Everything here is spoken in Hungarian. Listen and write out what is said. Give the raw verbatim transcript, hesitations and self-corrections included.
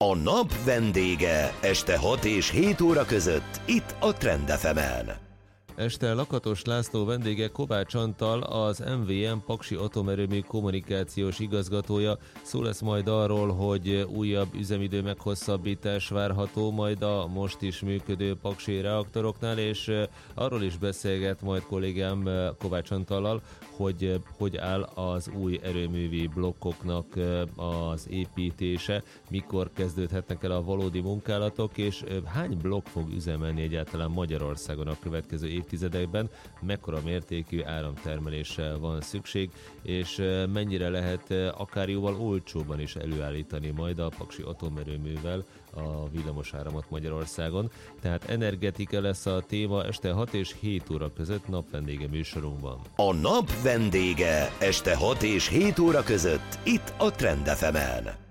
A nap vendége este hat és hét óra között itt a Trend ef emen. Este Lakatos László vendége Kovács Antal, az em vé em Paksi Atomerőmű kommunikációs igazgatója. Szó lesz majd arról, hogy újabb üzemidő meghosszabbítás várható majd a most is működő paksi reaktoroknál, és arról is beszélget majd kollégám Kovács Antallal, hogy hogy áll az új erőművi blokkoknak az építése, mikor kezdődhetnek el a valódi munkálatok, és hány blokk fog üzemelni egyáltalán Magyarországon a következő évtizedekben, mekkora mértékű áramtermeléssel van szükség, és mennyire lehet akár jóval olcsóban is előállítani majd a Paksi Atomerőművel a villamosáramot Magyarországon. Tehát energetika lesz a téma este hat és hét óra között napvendége műsorunkban. A nap vendége este hat és hét óra között itt a Trend ef emen.